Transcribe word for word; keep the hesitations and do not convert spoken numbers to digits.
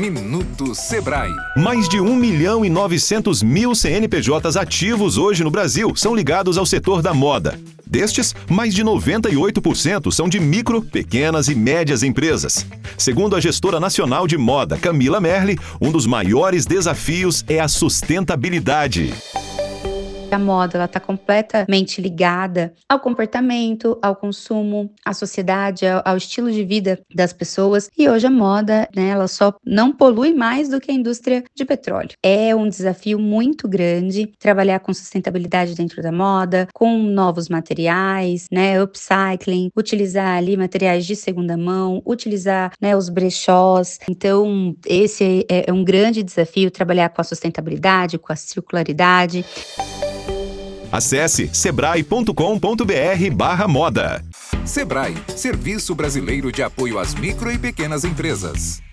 Minuto Sebrae. Mais de um milhão e novecentos mil C N P Js ativos hoje no Brasil são ligados ao setor da moda. Destes, mais de noventa e oito por cento são de micro, pequenas e médias empresas. Segundo a gestora nacional de moda, Camila Merli, um dos maiores desafios é a sustentabilidade. A moda ela está completamente ligada ao comportamento, ao consumo, à sociedade, ao, ao estilo de vida das pessoas. E hoje a moda, né, ela só não polui mais do que a indústria de petróleo. É um desafio muito grande trabalhar com sustentabilidade dentro da moda, com novos materiais, né, upcycling, utilizar ali materiais de segunda mão, utilizar, né, os brechós. Então, esse é, é um grande desafio, trabalhar com a sustentabilidade, com a circularidade. Acesse sebrae ponto com ponto br barra moda. Sebrae, Serviço Brasileiro de Apoio às Micro e Pequenas Empresas.